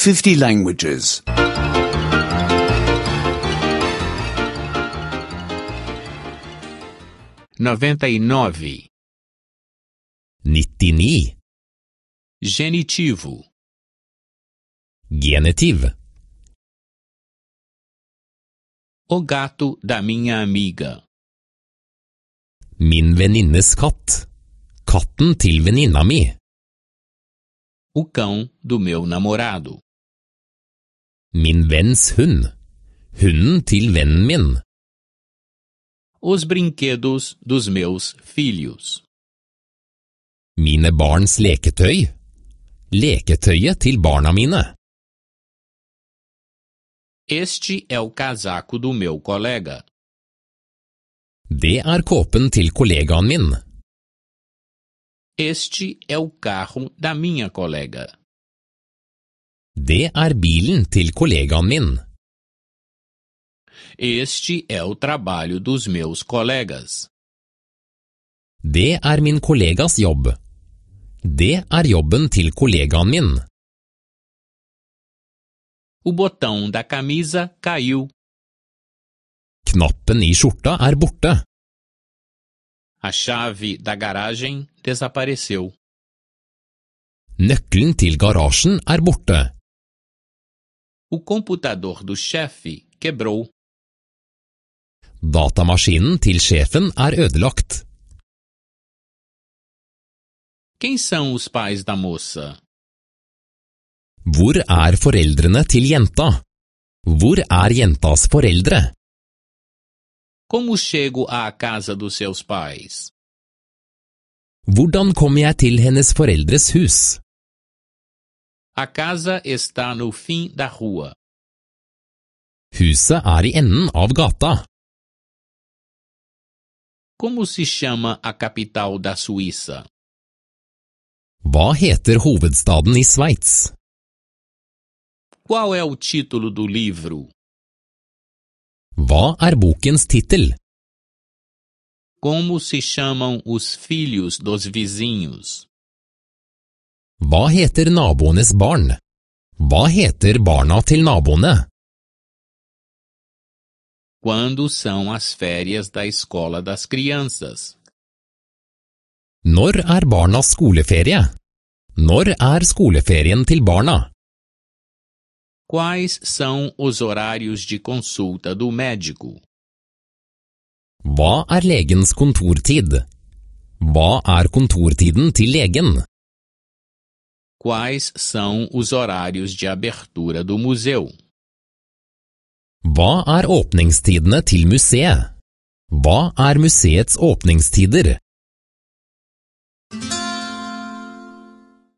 50 languages. 99. 99. Genitivo. Genitiv. O gato da minha amiga. Min venninnes katt. Katten til venninna mi. O cão do meu namorado. Min venns hund. Hunden til vennen min. Os brinquedos dos meus filhos. Mine barns leketøy. Leketøyet til barna mine. Este é o casaco do meu colega. Det kåpen til kollegaen min. Este é o carro da minha colega. Det bilen til kollegaen min. Este é o trabalho dos meus colegas. Det min kollegas jobb. Det jobben til kollegaen min. O botão da camisa caiu. Knappen i skjorta borte. A chave da garagem desapareceu. Nøkkelen til garasjen borte. O computador do chefe quebrou. Datamaskinen til sjefen ødelagt. Quem são os pais da moça? Hvor foreldrene til jenta? Hvor jentas foreldre? Como chego à casa dos seus pais? Hvordan kommer jeg til hennes foreldres hus? A casa está no fim da rua. Huset i enden av gata. Como se chama a capital da Suíça? Hva heter hovedstaden i Sveits? Qual é o título do livro? Hva bokens titel? Como se chamam os filhos dos vizinhos? Hva heter naboenes barn? Hva heter barna til naboene? Quando são as férias da escola das crianças? Når barnas skoleferie? Når skoleferien til barna? Quais são os horários de consulta do médico? Hva legens kontortid? Hva kontortiden til legen? Quais são os horários de abertura do museu? Hva åpningstidene til museet? Hva museets åpningstider?